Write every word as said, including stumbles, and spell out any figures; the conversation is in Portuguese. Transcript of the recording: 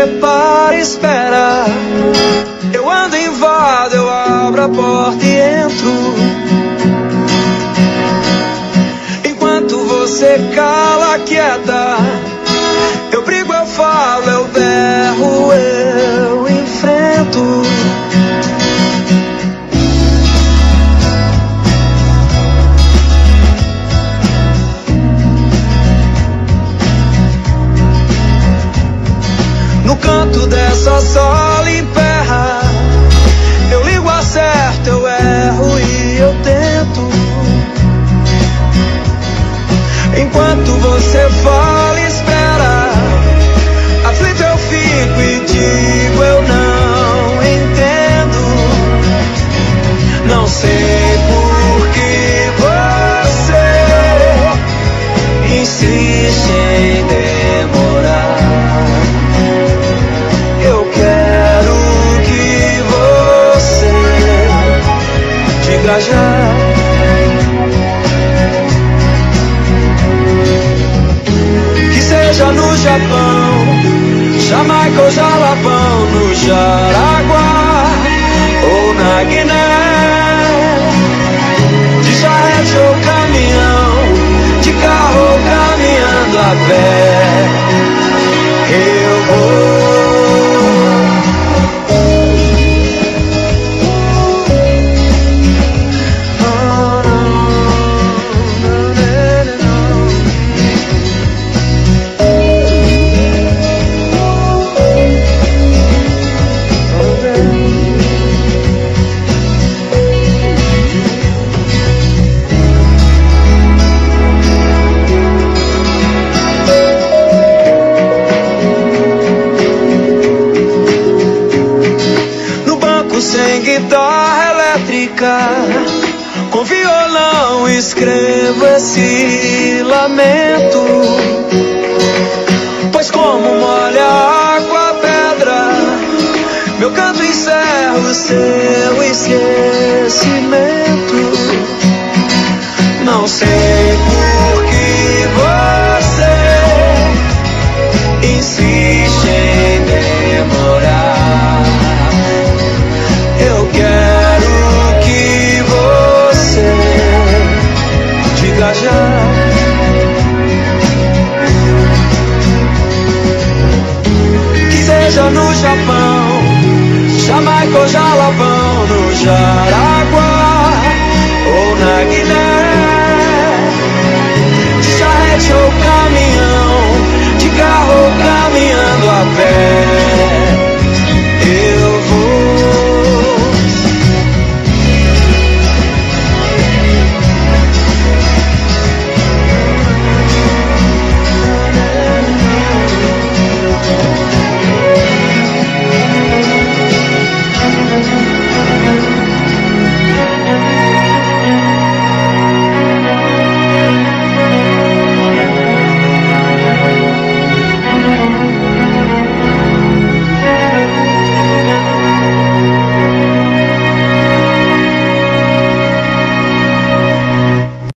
para, espera. Eu ando, invado, eu abro a porta e entro. Enquanto você cala, quieta, eu brigo, eu falo, eu berro, eu enfrento. No canto dessa sala emperra, eu ligo, acerto, eu erro e eu tento. Enquanto você fala, espera, aflito eu fico e digo, eu não entendo. Não sei por que você insiste em demorar. Eu quero que você diga já. Que seja no Japão, Jamaica ou Jalapão, no Jaraguá ou na Guiné, de charrete ou caminhão, de carro ou caminhando a pé, eu vou. Sem guitarra elétrica, com violão escrevo esse lamento. Pois como molha a água a pedra, meu canto encerra o seu esquecimento. Não sei por que você insiste em demorar. Eu quero que você diga já. Que seja no Japão, Jamaica ou Jalapão, no Jaraguá